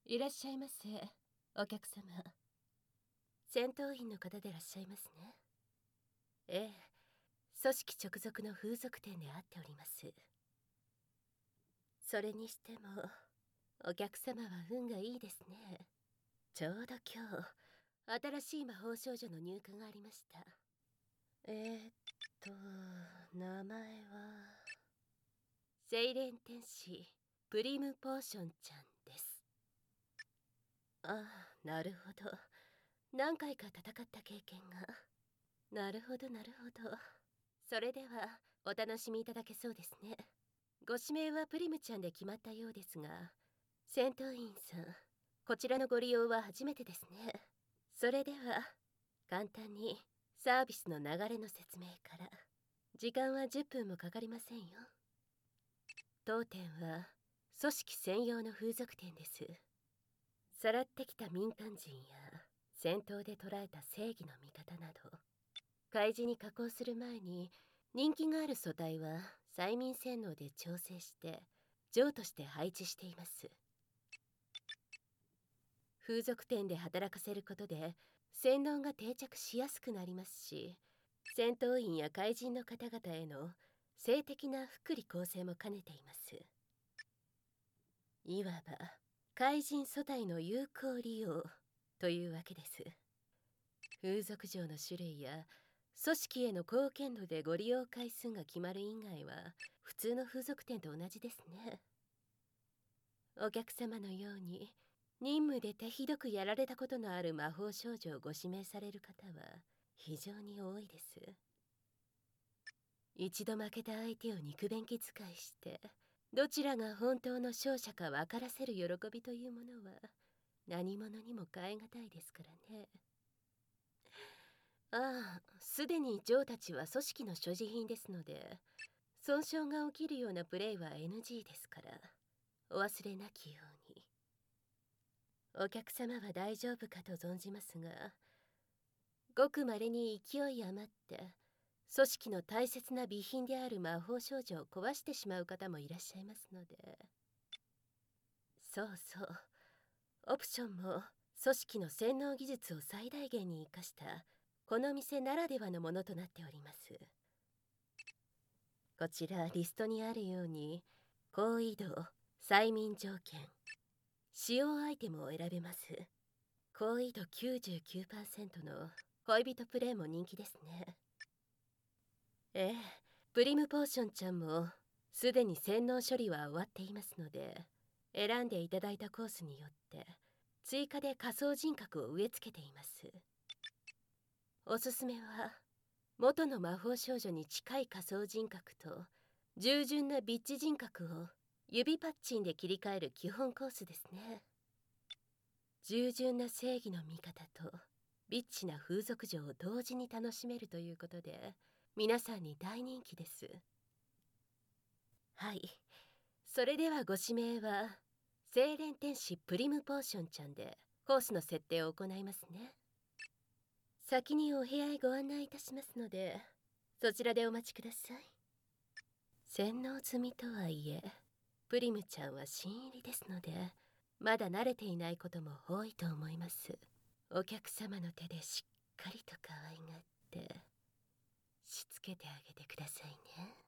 いらっしゃいませ、お客様。戦闘員の方でいらっしゃいますね。ええ、組織直属の風俗店で会っております。それにしても、お客様は運がいいですね。ちょうど今日、新しい魔法少女の入荷がありました。名前はセイレン天使プリムポーションちゃんです。ああ、なるほど。何回か戦った経験が。なるほどなるほど。それではお楽しみいただけそうですね。ご指名はプリムちゃんで決まったようですが、戦闘員さん、こちらのご利用は初めてですね。それでは簡単にサービスの流れの説明から。時間は10分もかかりませんよ。当店は組織専用の風俗店です。さらってきた民間人や戦闘で捕らえた正義の味方など、開示に加工する前に人気がある素体は催眠洗脳で調整して譲として配置しています。風俗店で働かせることで洗脳が定着しやすくなりますし、戦闘員や怪人の方々への性的な福利厚生も兼ねています。いわば怪人素体の有効利用というわけです。風俗嬢の種類や組織への貢献度でご利用回数が決まる以外は普通の風俗店と同じですね。お客様のように任務で手ひどくやられたことのある魔法少女をご指名される方は非常に多いです。一度負けた相手を肉便器使いしてどちらが本当の勝者か分からせる喜びというものは何者にも代え難いですからね。ああ、すでにジョーたちは組織の所持品ですので、損傷が起きるようなプレイは NG ですから、お忘れなきように。お客様は大丈夫かと存じますが、ごくまれに勢い余って、組織の大切な備品である魔法少女を壊してしまう方もいらっしゃいますので。そうそう、オプションも組織の洗脳技術を最大限に生かしたこの店ならではのものとなっております。こちらリストにあるように高移動、催眠条件、使用アイテムを選べます。高移度 99% の恋人プレイも人気ですね。ええ、プリムポーションちゃんもすでに洗脳処理は終わっていますので、選んでいただいたコースによって追加で仮想人格を植え付けています。おすすめは元の魔法少女に近い仮想人格と従順なビッチ人格を指パッチンで切り替える基本コースですね。従順な正義の味方とビッチな風俗嬢を同時に楽しめるということで皆さんに大人気です。はい、それではご指名は精錬天使プリムポーションちゃんでコースの設定を行いますね。先にお部屋へご案内いたしますのでそちらでお待ちください。洗脳済みとはいえプリムちゃんは新入りですのでまだ慣れていないことも多いと思います。お客様の手でしっかりと可愛がってしつけてあげてくださいね。